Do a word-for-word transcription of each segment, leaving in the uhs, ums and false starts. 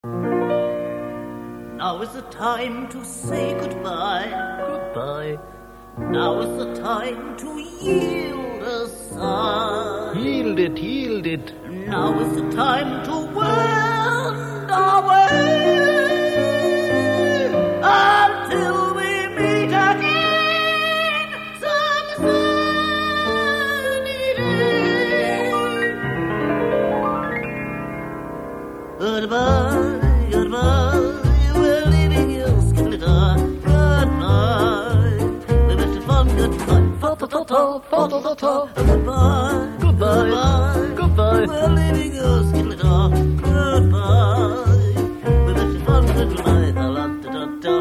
Now is the time to say goodbye. Goodbye. Now is the time to yield a sigh. Yield it, yield it. Now is the time to wend our way until we meet again some sunny day. Goodbye, goodbye, we're leaving you, Skipper. Goodbye, we wish you fun. Goodbye, fa-ta-ta-ta, fa-ta-ta-ta. Goodbye, Goodbye, goodbye. we're leaving you, Skipper. Goodbye, we wish you fun. Goodbye, la-la-da-da-da.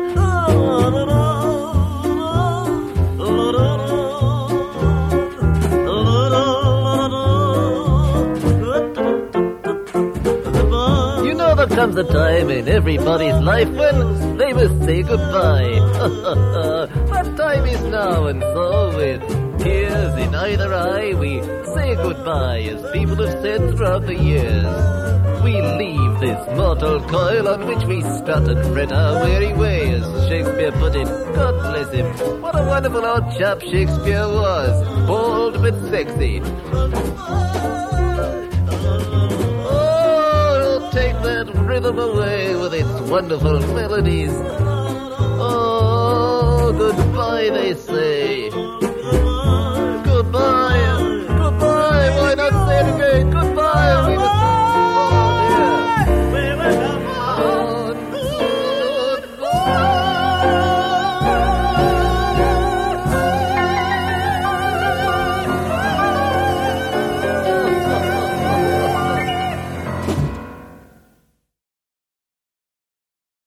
You know there comes a time in everybody's life when they must say goodbye. That time is now, and so with tears in either eye, we say goodbye as people have said throughout the years. We leave this mortal coil on which we strut and fret our weary way, as Shakespeare put it. God bless him. What a wonderful old chap Shakespeare was. Bold but sexy. Oh, take that rhythm away with its wonderful melodies. Oh, goodbye, they say.